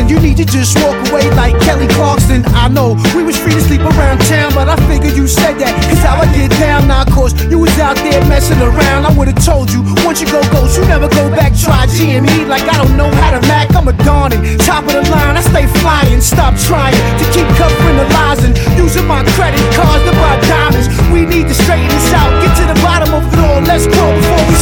you need to just walk away like Kelly Clarkson. I know we was free to sleep around town, but I figured you said that, cause how I get down. Now of course you was out there messing around. I would've told you, once you go ghost, you never go back. Try GME like I don't know how to Mac. I'm a dawning, top of the line, I stay flying. Stop trying to keep covering the lies and using my credit cards to buy diamonds. We need to straighten this out, get to the bottom of it all. Let's grow